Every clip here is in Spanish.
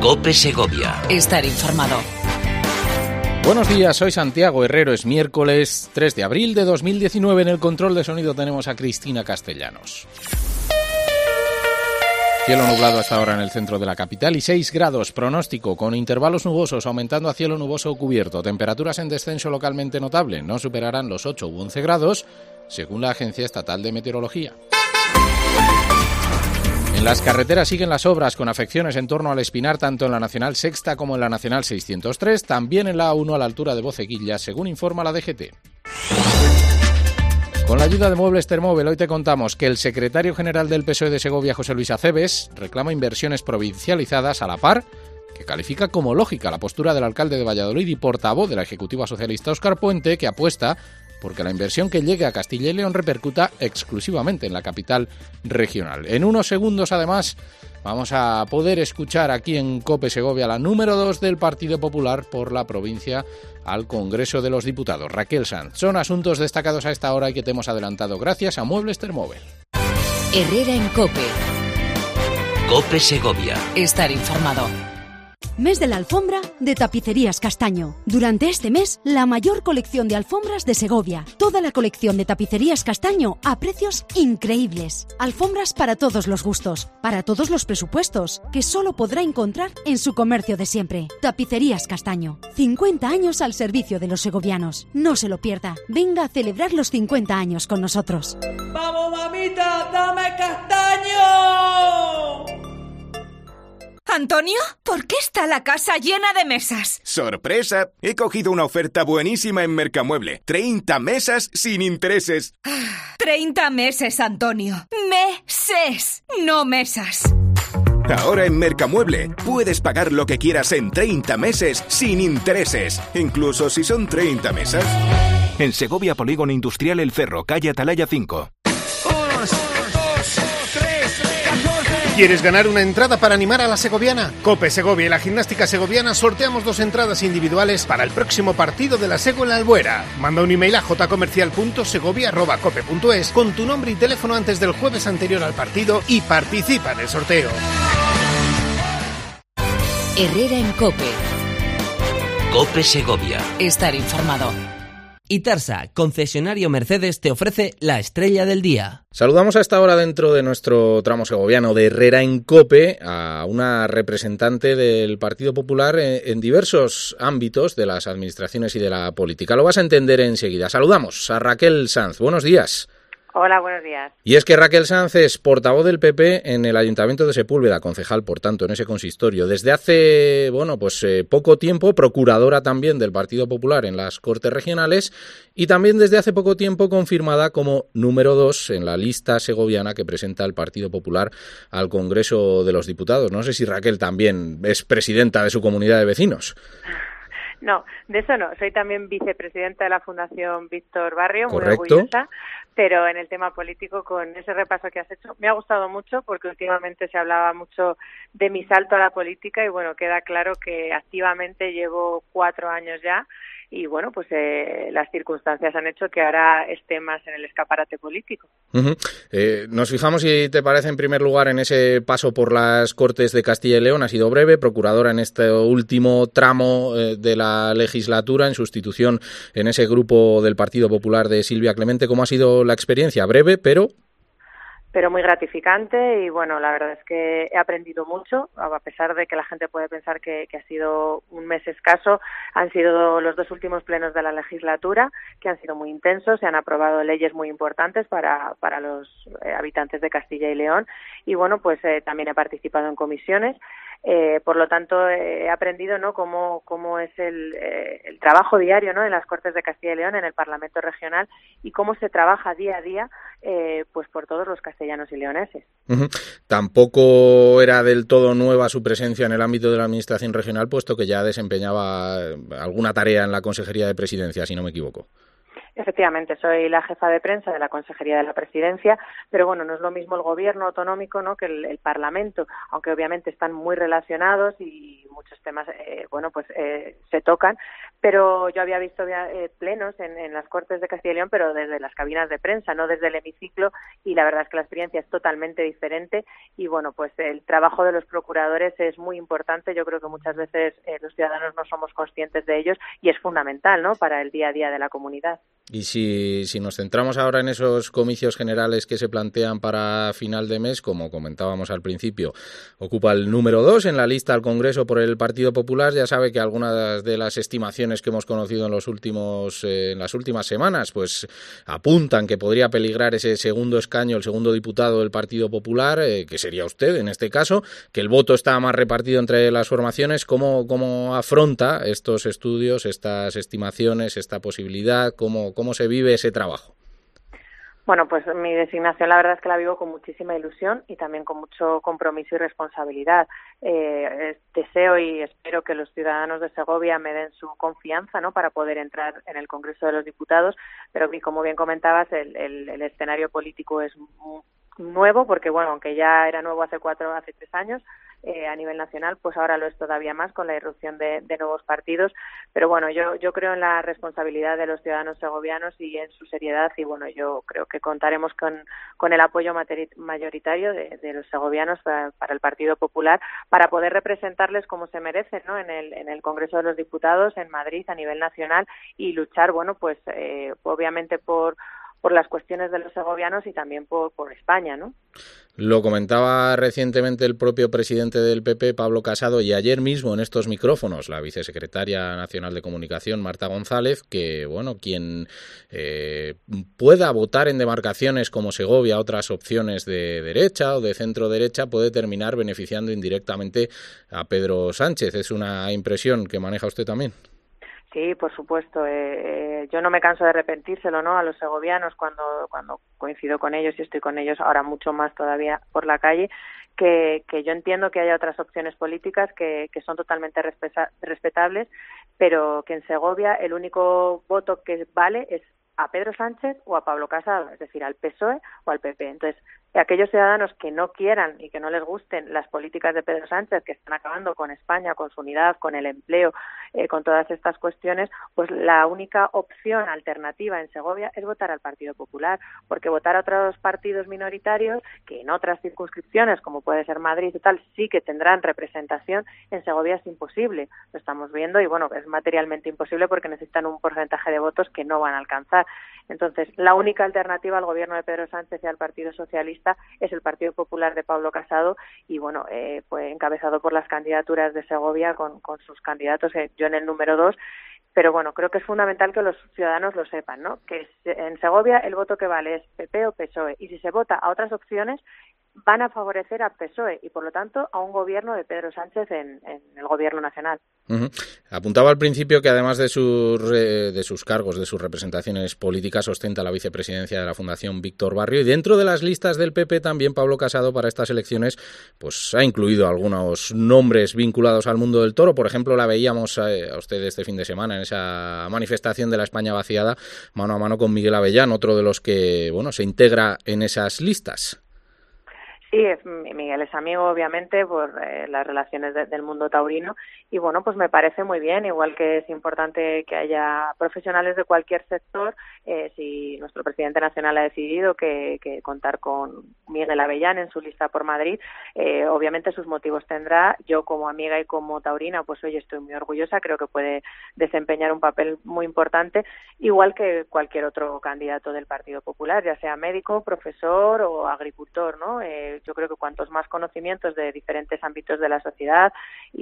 COPE Segovia. Estar informado. Buenos días, soy Santiago Herrero. Es miércoles 3 de abril de 2019. En el control de sonido tenemos a Cristina Castellanos. Cielo nublado hasta ahora en el centro de la capital y 6 grados, pronóstico con intervalos nubosos aumentando a cielo nuboso o cubierto. Temperaturas en descenso localmente notable, no superarán los 8 u 11 grados, según la Agencia Estatal de Meteorología. En las carreteras siguen las obras con afecciones en torno al Espinar, tanto en la Nacional Sexta como en la Nacional 603, también en la A1 a la altura de Boceguilla, según informa la DGT. Con la ayuda de Muebles Termóvil, hoy te contamos que el secretario general del PSOE de Segovia, José Luis Aceves, reclama inversiones provincializadas a la par, que califica como lógica la postura del alcalde de Valladolid y portavoz de la Ejecutiva Socialista Óscar Puente, que apuesta porque la inversión que llegue a Castilla y León repercuta exclusivamente en la capital regional. En unos segundos, además, vamos a poder escuchar aquí en COPE Segovia la número 2 del Partido Popular por la provincia al Congreso de los Diputados, Raquel Sanz. Son asuntos destacados a esta hora y que te hemos adelantado gracias a Muebles Termóvil. Herrera en COPE. COPE Segovia. Estar informado. Mes de la alfombra de Tapicerías Castaño. Durante este mes, la mayor colección de alfombras de Segovia. Toda la colección de Tapicerías Castaño a precios increíbles. Alfombras para todos los gustos, para todos los presupuestos, que solo podrá encontrar en su comercio de siempre. Tapicerías Castaño. 50 años al servicio de los segovianos. No se lo pierda. Venga a celebrar los 50 años con nosotros. ¡Vamos, mamita! ¡Dame castaño! ¿Antonio? ¿Por qué está la casa llena de mesas? ¡Sorpresa! He cogido una oferta buenísima en Mercamueble. 30 mesas sin intereses. 30 meses, Antonio. Meses, no mesas. Ahora en Mercamueble puedes pagar lo que quieras en 30 meses sin intereses, incluso si son 30 mesas. En Segovia, Polígono Industrial El Ferro, calle Atalaya 5. ¿Quieres ganar una entrada para animar a la segoviana? COPE Segovia y la gimnástica segoviana sorteamos 2 entradas individuales para el próximo partido de la Sego en la Albuera. Manda un email a jcomercial.segovia@cope.es con tu nombre y teléfono antes del jueves anterior al partido y participa en el sorteo. Herrera en COPE. COPE Segovia. Estar informado. Itarsa, concesionario Mercedes, te ofrece la estrella del día. Saludamos a esta hora dentro de nuestro tramo segoviano de Herrera en COPE a una representante del Partido Popular en diversos ámbitos de las administraciones y de la política. Lo vas a entender enseguida. Saludamos a Raquel Sanz. Buenos días. Hola, buenos días. Y es que Raquel Sanz es portavoz del PP en el Ayuntamiento de Sepúlveda, concejal, por tanto, en ese consistorio. Desde hace, poco tiempo, procuradora también del Partido Popular en las Cortes Regionales y también desde hace poco tiempo confirmada como número 2 en la lista segoviana que presenta el Partido Popular al Congreso de los Diputados. No sé si Raquel también es presidenta de su comunidad de vecinos. No, de eso no. Soy también vicepresidenta de la Fundación Víctor Barrio, Correcto. Muy orgullosa, pero en el tema político, con ese repaso que has hecho, me ha gustado mucho porque últimamente se hablaba mucho de mi salto a la política y bueno, queda claro que activamente llevo 4 años ya y bueno, pues las circunstancias han hecho que ahora esté más en el escaparate político. Uh-huh. Nos fijamos, si te parece, en primer lugar en ese paso por las Cortes de Castilla y León. Ha sido breve, procuradora en este último tramo de la legislatura en sustitución en ese grupo del Partido Popular de Silvia Clemente. ¿Cómo ha sido la experiencia? Breve, pero muy gratificante y bueno, la verdad es que he aprendido mucho, a pesar de que la gente puede pensar que ha sido un mes escaso. Han sido los 2 últimos plenos de la legislatura que han sido muy intensos, se han aprobado leyes muy importantes para los habitantes de Castilla y León y bueno, pues también he participado en comisiones. Por lo tanto, he aprendido, ¿no?, cómo es el trabajo diario, ¿no?, en las Cortes de Castilla y León, en el Parlamento Regional y cómo se trabaja día a día, pues por todos los castellanos y leoneses. Uh-huh. Tampoco era del todo nueva su presencia en el ámbito de la Administración regional, puesto que ya desempeñaba alguna tarea en la Consejería de Presidencia, si no me equivoco. Efectivamente, soy la jefa de prensa de la Consejería de la Presidencia, pero bueno, no es lo mismo el gobierno autonómico, ¿no?, que el Parlamento, aunque obviamente están muy relacionados y muchos temas, se tocan, pero yo había visto plenos en las Cortes de Castilla y León, pero desde las cabinas de prensa, no desde el hemiciclo, y la verdad es que la experiencia es totalmente diferente, y bueno, pues el trabajo de los procuradores es muy importante. Yo creo que muchas veces los ciudadanos no somos conscientes de ellos, y es fundamental, ¿no?, para el día a día de la comunidad. Y si nos centramos ahora en esos comicios generales que se plantean para final de mes, como comentábamos al principio, ocupa el número 2 en la lista al Congreso por el Partido Popular. Ya sabe que algunas de las estimaciones que hemos conocido en las últimas semanas pues apuntan que podría peligrar ese segundo escaño, el segundo diputado del Partido Popular, que sería usted en este caso, que el voto está más repartido entre las formaciones. ¿Cómo afronta estos estudios, estas estimaciones, esta posibilidad? ¿Cómo se vive ese trabajo? Bueno, pues mi designación la verdad es que la vivo con muchísima ilusión y también con mucho compromiso y responsabilidad. Deseo y espero que los ciudadanos de Segovia me den su confianza, ¿no?, para poder entrar en el Congreso de los Diputados, pero como bien comentabas, el escenario político es nuevo, porque bueno, aunque ya era nuevo hace 3 años, a nivel nacional, pues ahora lo es todavía más con la irrupción de nuevos partidos. Pero bueno, yo creo en la responsabilidad de los ciudadanos segovianos y en su seriedad, y bueno, yo creo que contaremos con el apoyo mayoritario de los segovianos para el Partido Popular, para poder representarles como se merecen, ¿no?, en el Congreso de los Diputados, en Madrid, a nivel nacional, y luchar, bueno, pues obviamente por las cuestiones de los segovianos y también por España, ¿no? Lo comentaba recientemente el propio presidente del PP, Pablo Casado, y ayer mismo en estos micrófonos la vicesecretaria nacional de Comunicación, Marta González, que bueno, quien pueda votar en demarcaciones como Segovia, otras opciones de derecha o de centro derecha, puede terminar beneficiando indirectamente a Pedro Sánchez. ¿Es una impresión que maneja usted también? Sí, por supuesto. Yo no me canso de repetírselo, ¿no?, a los segovianos cuando coincido con ellos y estoy con ellos ahora mucho más todavía por la calle, que yo entiendo que haya otras opciones políticas que son totalmente respetables, pero que en Segovia el único voto que vale es a Pedro Sánchez o a Pablo Casado, es decir, al PSOE o al PP. Entonces, aquellos ciudadanos que no quieran y que no les gusten las políticas de Pedro Sánchez, que están acabando con España, con su unidad, con el empleo, con todas estas cuestiones, pues la única opción alternativa en Segovia es votar al Partido Popular, porque votar a otros partidos minoritarios, que en otras circunscripciones, como puede ser Madrid y tal, sí que tendrán representación, en Segovia es imposible. Lo estamos viendo y, bueno, es materialmente imposible porque necesitan un porcentaje de votos que no van a alcanzar. Entonces, la única alternativa al gobierno de Pedro Sánchez y al Partido Socialista es el Partido Popular de Pablo Casado y, bueno, pues encabezado por las candidaturas de Segovia con sus candidatos, yo en el número 2. Pero bueno, creo que es fundamental que los ciudadanos lo sepan, ¿no?, que en Segovia el voto que vale es PP o PSOE, y si se vota a otras opciones van a favorecer a PSOE y, por lo tanto, a un gobierno de Pedro Sánchez en el gobierno nacional. Uh-huh. Apuntaba al principio que además de sus cargos, de sus representaciones políticas, ostenta la vicepresidencia de la Fundación Víctor Barrio, y dentro de las listas del PP también Pablo Casado para estas elecciones pues ha incluido algunos nombres vinculados al mundo del toro. Por ejemplo, la veíamos a usted este fin de semana en esa manifestación de la España vaciada, mano a mano con Miguel Avellán, otro de los que se integra en esas listas. Sí, Miguel es amigo, obviamente, por las relaciones del mundo taurino, y bueno, pues me parece muy bien, igual que es importante que haya profesionales de cualquier sector. Si nuestro presidente nacional ha decidido que contar con Miguel Avellán en su lista por Madrid, obviamente sus motivos tendrá. Yo, como amiga y como taurina, pues hoy estoy muy orgullosa, creo que puede desempeñar un papel muy importante, igual que cualquier otro candidato del Partido Popular, ya sea médico, profesor o agricultor, ¿no? Yo creo que cuantos más conocimientos de diferentes ámbitos de la sociedad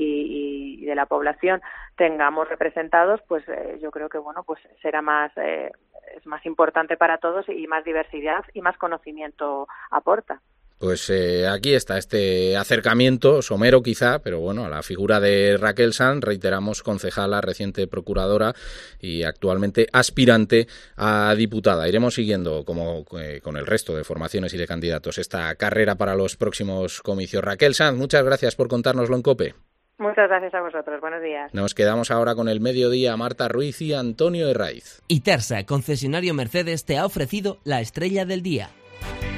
y de la población tengamos representados, pues yo creo que bueno, pues será más es más importante para todos y más diversidad y más conocimiento aporta. Pues aquí está este acercamiento, somero quizá, pero bueno, a la figura de Raquel Sanz, reiteramos, concejala, reciente procuradora y actualmente aspirante a diputada. Iremos siguiendo, como con el resto de formaciones y de candidatos, esta carrera para los próximos comicios. Raquel Sanz, muchas gracias por contárnoslo en COPE. Muchas gracias a vosotros, buenos días. Nos quedamos ahora con el mediodía. Marta Ruiz y Antonio Herraiz. Itersa, concesionario Mercedes, te ha ofrecido la estrella del día.